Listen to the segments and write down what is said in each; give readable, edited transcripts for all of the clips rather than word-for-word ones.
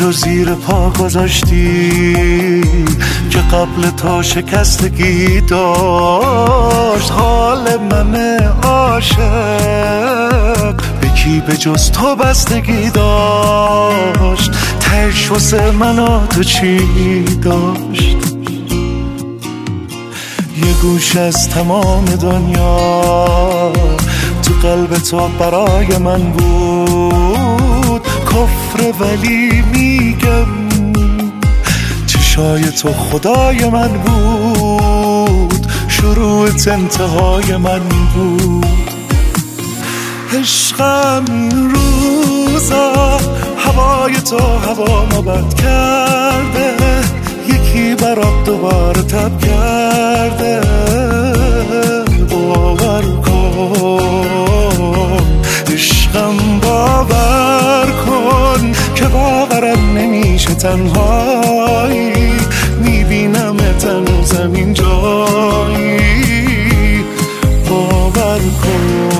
رو زیر پا گذاشتی که قبل تا شکستگی داشت. حال من عاشق به کی به جز تو بستگی داشت؟ تهش واسه من و تو چی داشت؟ یه گوش از تمام دنیا تو قلب تو برای من بود کفر، ولی میگم چشای تو خدای من بود، شروعت انتهای من بود. عشقم این روزا هوای تو هوا ما بد کرده، یکی برات دوباره تب کرده. باور کن عشقم، باور کن که باورم نمیشه تنهایی میبینم هنوزم این جایی. باور کن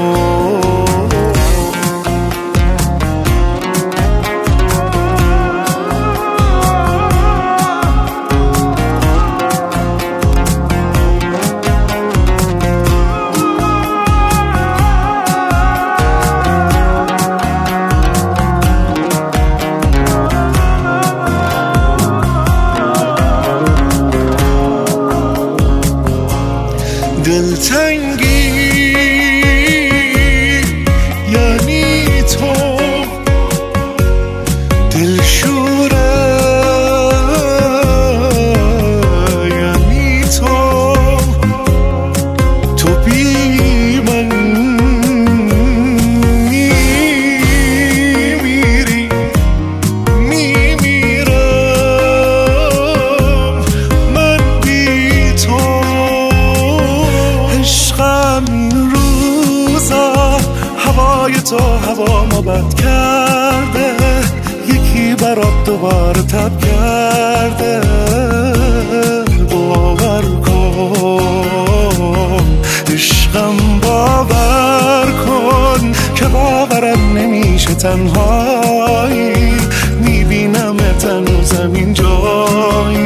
دلتنگی یعنی تو، دلشوره یعنی تو، تو بی من میمیری میمیرم من بی تو. عشقم این روزا هوای تو هوا ما بد کرده، یکی برات دوباره تب کرده. باور کن عشقم، باور کن که باورم نمیشه تنهایی میبینم هنوزم این جایی.